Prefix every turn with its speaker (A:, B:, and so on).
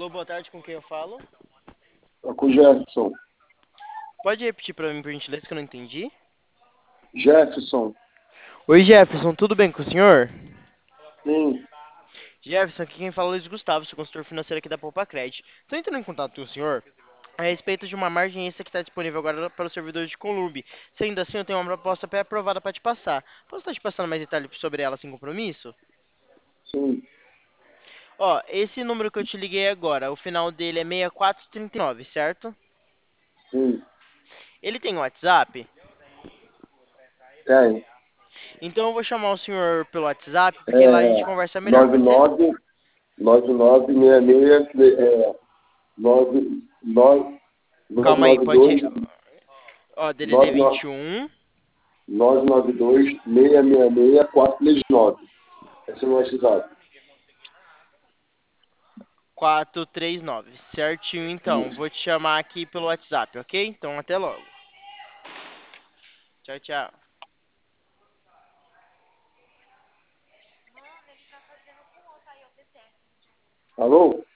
A: Alô, boa tarde, com quem eu falo?
B: Tá com o Jefferson.
A: Pode repetir pra mim, por gentileza, que eu não entendi?
B: Jefferson,
A: Oi, Jefferson, tudo bem com o senhor?
B: sim,
A: Jefferson, aqui quem fala é Luiz Gustavo, sou consultor financeiro aqui da Poupa Credit. Estou entrando em contato com o senhor a respeito de uma margem extra que está disponível agora para os servidores de Columbi. Sendo assim, eu tenho uma proposta pré-aprovada para te passar. Posso estar te passando mais detalhes sobre ela sem compromisso?
B: sim,
A: Ó, esse número que eu te liguei agora, o final dele é 6439, certo?
B: sim,
A: Ele tem WhatsApp?
B: tem.
A: Então eu vou chamar o senhor pelo WhatsApp, porque lá a gente
B: É,
A: conversa melhor, pode ser?
B: 99, 9966, 9,
A: Calma aí, pode.
B: 992,
A: Ó, DDD
B: 99,
A: 21
B: 992, 666, 439. Esse é o meu WhatsApp.
A: 439. Certinho, então.
B: Isso.
A: Vou te chamar aqui pelo WhatsApp, ok? Então até logo. Tchau, tchau.
B: Alô?